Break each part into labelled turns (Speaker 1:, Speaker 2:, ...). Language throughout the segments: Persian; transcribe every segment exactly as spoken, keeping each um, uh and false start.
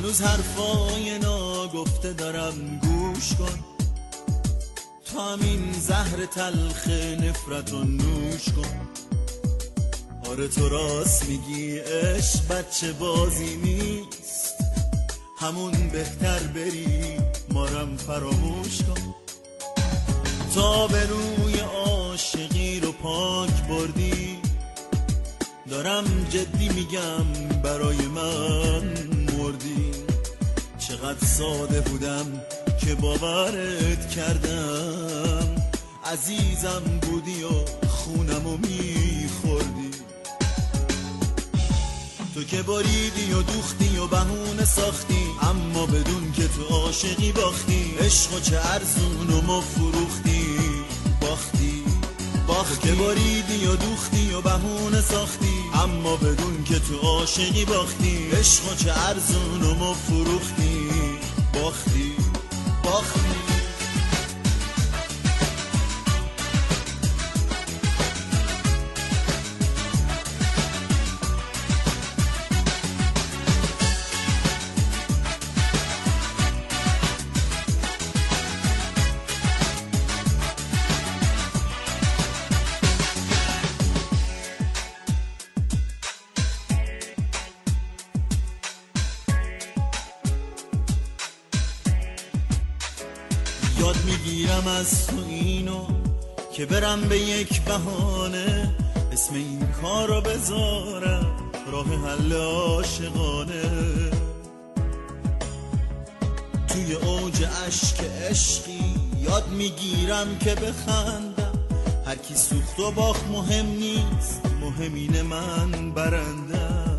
Speaker 1: هنوز حرفای ناگفته دارم گوش کن، تو همین زهر تلخ نفرت رو نوش کن. آره تو راست میگی عشق بچه بازی نیست، همون بهتر بری مارم فراموش کن. تا به روی عاشقی رو پاک بردی، دارم جدی میگم برای من مردی. چقدر ساده بودم که باورت کردم، عزیزم بودی و خونمو میخوردی. تو که باریدی و دوختی و بهونه ساختی، اما بدون که تو عاشقی باختی. عشق و چه ارزون و ما فروختی باختی باختی. تو که باریدی و دوختی و بهونه ساختی، اما بدون که تو عاشقی باختی. عشق و چه ارزون و ما فروختی باختی باختی. یاد میگیرم از تو اینو که برم به یک بهانه، اسم این کار رو بذارم راه حل عاشقانه. توی اوج عشق عشقی یاد میگیرم که بخندم، هر کی سوخت و باخت مهم نیست، مهم اینه من برندم.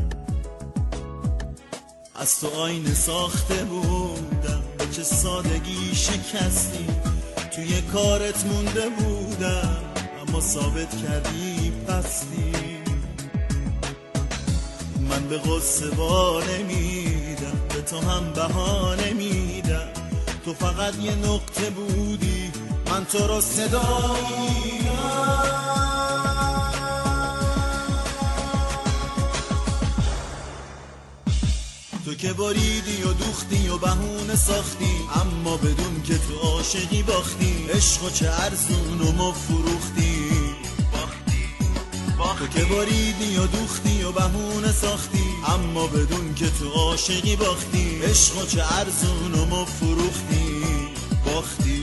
Speaker 1: از تو آینه ساخته بودم، چه سادگی شکستی، توی کارت مونده بودم اما ثابت کردی پستی. من به غصه با نمیدم، به تو هم بهانه میدم، تو فقط یه نقطه بودی من تو رو صدا میدم. تو که باریدی و دوختی و بهونه ساختی، اما بدون که تو عاشقی باختی. عشق و چه ارزون و ما فروختی باختی باختی. تو که باریدی و دوختی و بهونه ساختی، اما بدون که تو عاشقی باختی. عشق و چه ارزون و ما فروختی باختی